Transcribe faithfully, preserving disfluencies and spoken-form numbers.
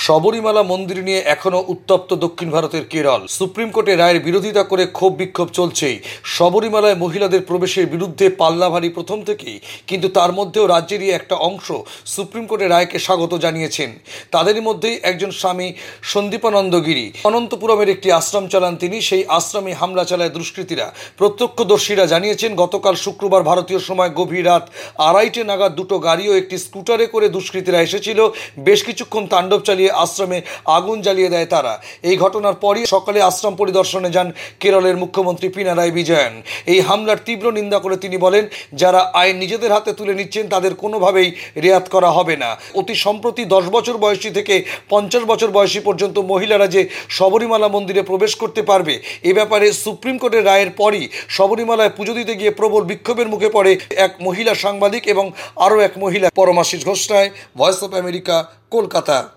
শবরীমালা মন্দির নিয়ে এখনও উত্তপ্ত দক্ষিণ ভারতের কেরল। সুপ্রিম কোর্টের রায়ের বিরোধিতা করে ক্ষোভ বিক্ষোভ চলছেই। শবরীমালায় মহিলাদের প্রবেশের বিরুদ্ধে পাল্লা ভারী প্রথম থেকেই, কিন্তু তার মধ্যেও রাজ্যেরই একটা অংশ সুপ্রিম কোর্টের রায়কে স্বাগত জানিয়েছেন। তাদেরই মধ্যেই একজন স্বামী সন্দীপানন্দ গিরি। অনন্তপুরমের একটি আশ্রম চালান তিনি। সেই আশ্রমে হামলা চালায় দুষ্কৃতীরা। প্রত্যক্ষদর্শীরা জানিয়েছেন, গতকাল শুক্রবার ভারতীয় সময় গভীর রাত আড়াইটে নাগাদ দুটো গাড়ি ও একটি স্কুটারে করে দুষ্কৃতীরা এসেছিল। বেশ কিছুক্ষণ তাণ্ডব চালিয়ে আশ্রমে আগুন জ্বালিয়ে দেয় তারা। এই ঘটনার পরই সকালে আশ্রম পরিদর্শনে যান কেরলের মুখ্যমন্ত্রী পিনারাই বিজয়ন। এই হামলার তীব্র নিন্দা করে তিনি বলেন, যারা আইন নিজেদের হাতে তুলে নিচ্ছেন তাদের কোনোভাবেই রেয়াত করা হবে না। অতি সম্প্রতি দশ বছর বয়সী থেকে পঞ্চাশ বছর বয়সী পর্যন্ত মহিলারা যে শবরীমালা মন্দিরে প্রবেশ করতে পারবে, এ ব্যাপারে সুপ্রিম কোর্টের রায়ের পরই শবরীমালায় পুজো দিতে গিয়ে প্রবল বিক্ষোভের মুখে পড়ে এক মহিলা সাংবাদিক এবং আরও এক মহিলা। Paramashis Ghosh, voice of America, Kolkata.